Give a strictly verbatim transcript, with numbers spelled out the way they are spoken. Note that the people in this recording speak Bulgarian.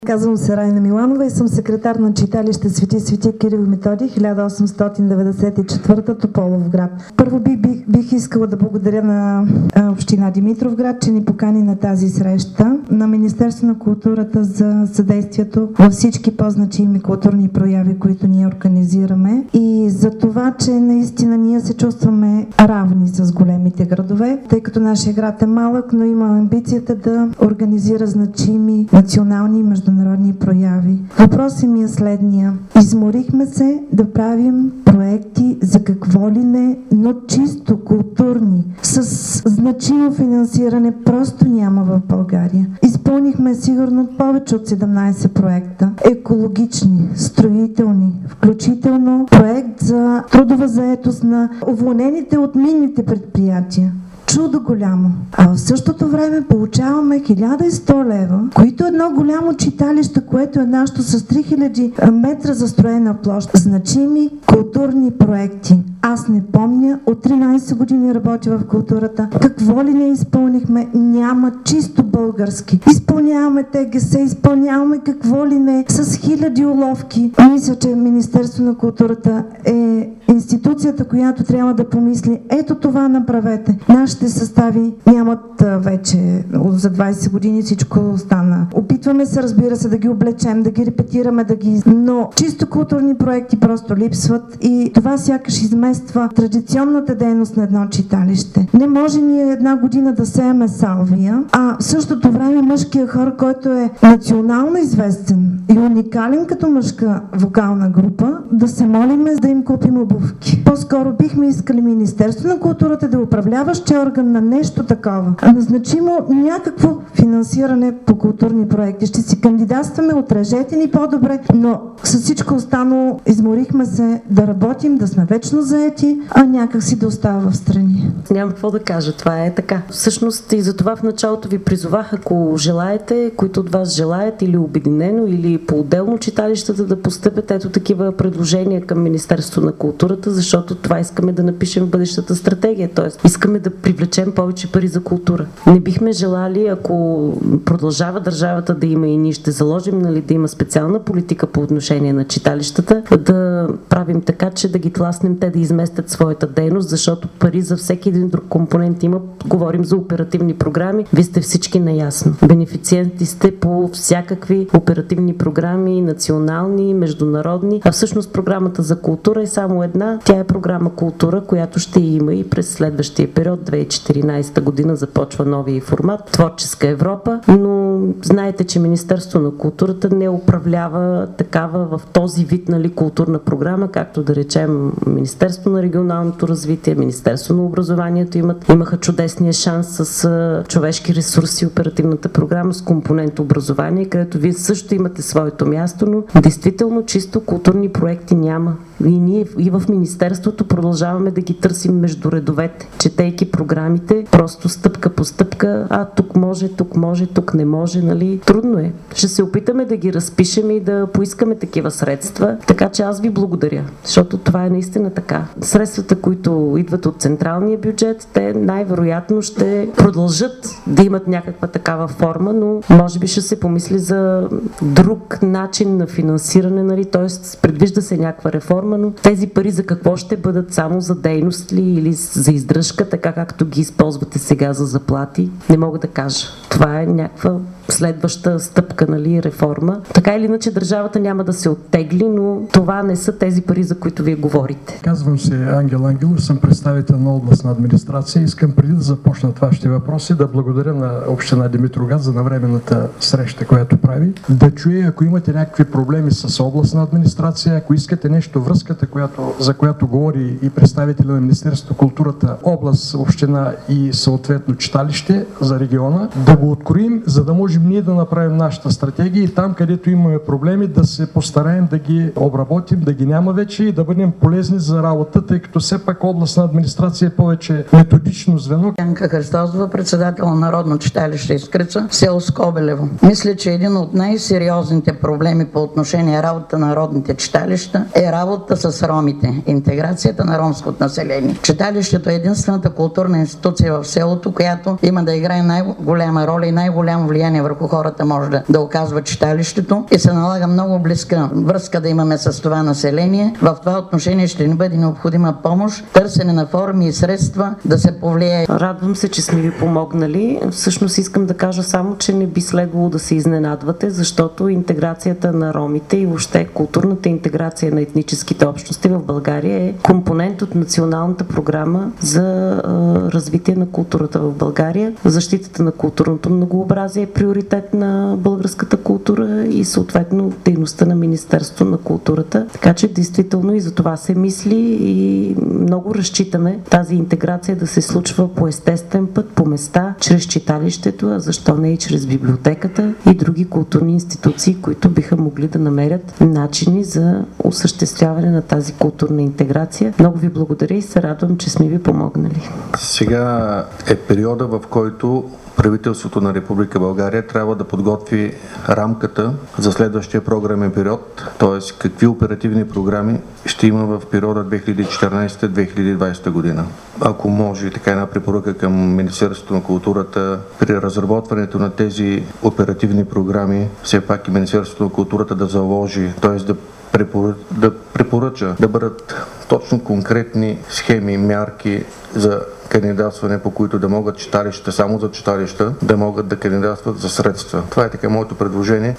Казвам се Райна Миланова и съм секретар на читалище Свети Свети Кирил и Методий, хиляда осемстотин деветдесет и четвърта, Тополовград. Първо бих, бих, бих искала да благодаря на а, община Димитровград, че ни покани на тази среща, на Министерство на културата за съдействието във всички по-значими културни прояви, които ние организираме, и за това, че наистина ние се чувстваме равни с големите градове, тъй като нашия град е малък, но има амбицията да организира значими национални и международни прояви. Въпросът ми е следния. Изморихме се да правим проекти за какво ли не, но чисто културни, с значимо финансиране просто няма в България. Изпълнихме сигурно повече от седемнайсет проекта. Екологични, строителни, включително проект за трудова заетост на уволнените от минните предприятия. Чудо голямо. А в същото време получаваме хиляда и сто лева, които едно голямо читалище, което е нашето с три хиляди метра застроена площ. Значими културни проекти. Аз не помня, от тринайсет години работя в културата. Какво ли не изпълнихме? Няма чисто български. Изпълняваме ТГС, изпълняваме какво ли не с хиляди уловки. Мисля, че Министерство на културата е институцията, която трябва да помисли. Ето това направете. Нашите състави нямат а, вече за двайсет години всичко стана. Опитваме се, разбира се, да ги облечем, да ги репетираме, да ги... Но чисто културни проекти просто липсват и това сякаш измества традиционната дейност на едно читалище. Не може ние една година да сееме салвия, а в същото време мъжкия хор, който е национално известен и уникален като мъжка вокална група, да се молиме да им купим обувки. По-скоро бихме искали Министерство на културата да управляващия орган на нещо такова. А назначимо някакво финансиране по културни проекти. Ще си кандидатстваме, отрежете ни по-добре, но с всичко останало изморихме се да работим, да сме вечно заети, а някак си да остава в страни. Няма какво да кажа, това е така. Всъщност и за това в началото ви призовах, ако желаете, които от вас желаят или обединено, или по-отделно читалищата да постъпят ето такива предложения към Министерство на културата, защото това искаме да напишем в бъдещата стратегия. Тоест, искаме да привлечем повече пари за култура. Не бихме желали, ако продължава държавата да има и ние ще заложим, нали, да има специална политика по отношение на читалищата, да правим така, че да ги тласнем те да изместят своята дейност, защото пари за всеки един друг компонент има. Говорим за оперативни програми. Вие сте всички наясно. Бенефициенти сте по всякакви оперативни програми, национални, международни, а всъщност програмата за култура е само една. Тя е програма култура, която ще има и през следващия период, две хиляди и четиринайсета година започва новия формат Творческа Европа, но знаете, че Министерство на културата не управлява такава в този вид, нали, културна програма, както да речем Министерство на регионалното развитие, Министерство на образованието имат, имаха чудесния шанс с а, човешки ресурси, оперативната програма с компонент образование, където вие също имате своето място, но действително чисто културни проекти няма. И ние и в Министерството продължаваме да ги търсим между редовете, четейки програмите, просто стъпка по стъпка, а тук може, тук може, тук не може, нали? Трудно е. Ще се опитаме да ги разпишем и да поискаме такива средства, така че аз ви благодаря, защото това е наистина така. Средствата, които идват от централния бюджет, те най-вероятно ще продължат да имат някаква такава форма, но може би ще се помисли за друг начин на финансиране, нали? Т.е. предвижда се някаква реформа, но тези пари за какво ще бъдат? Само за дейност ли или за издръжка, така както ги използвате сега за заплати? Не мога да кажа. Това е някаква следваща стъпка, нали, реформа. Така или иначе държавата няма да се оттегли, но това не са тези пари, за които вие говорите. Казвам се Ангел Ангелов, съм представител на областна администрация. Искам преди да започнат вашите въпроси да благодаря на община Димитровград за навременната среща, която прави. Да чуя, ако имате някакви проблеми с областна администрация, ако искате нещо, връзката, която, за която говори и представителя на Министерството на културата, област, община и съответно читалище за региона, да го откроим, за да можем ние да направим нашата стратегия и там, където имаме проблеми, да се постараем да ги обработим, да ги няма вече и да бъдем полезни за работа, тъй като все пак областна администрация е повече методично звено. Янка Христосова, председател на Народно читалище Искрица, село Скобелево. Мисля, че един от най-сериозните проблеми по отношение работа на народните читалища е работа с ромите, интеграцията на ромското население. Читалището е единствената културна институция в селото, която има да играе най-голяма роля и най-голямо влияние влияние върху хората може да, да оказва читалището и се налага много близка връзка да имаме с това население. В това отношение ще ни бъде необходима помощ, търсене на форми и средства да се повлияе. Радвам се, че сме ви помогнали. Всъщност искам да кажа само, че не би следвало да се изненадвате, защото интеграцията на ромите и въобще културната интеграция на етническите общности в България е компонент от националната програма за а, развитие на културата в България. Защитата на културното многообразие е приоритет на българската култура и съответно дейността на Министерството на културата. Така че действително и за това се мисли и много разчитаме тази интеграция да се случва по естествен път, по места, чрез читалището, а защо не и чрез библиотеката и други културни институции, които биха могли да намерят начини за осъществяване на тази културна интеграция. Много ви благодаря и се радвам, че сме ви помогнали. Сега е периода, в който правителството на Република България трябва да подготви рамката за следващия програмен период, т.е. какви оперативни програми ще има в периода две хиляди и четиринадесета - две хиляди и двадесета година. Ако може, така една препоръка към Министерството на културата при разработването на тези оперативни програми, все пак и Министерството на културата да заложи, т.е. да да препоръча да бъдат точно конкретни схеми, мярки за кандидатстване, по които да могат читалища, само за читалища, да могат да кандидатстват за средства. Това е така моето предложение.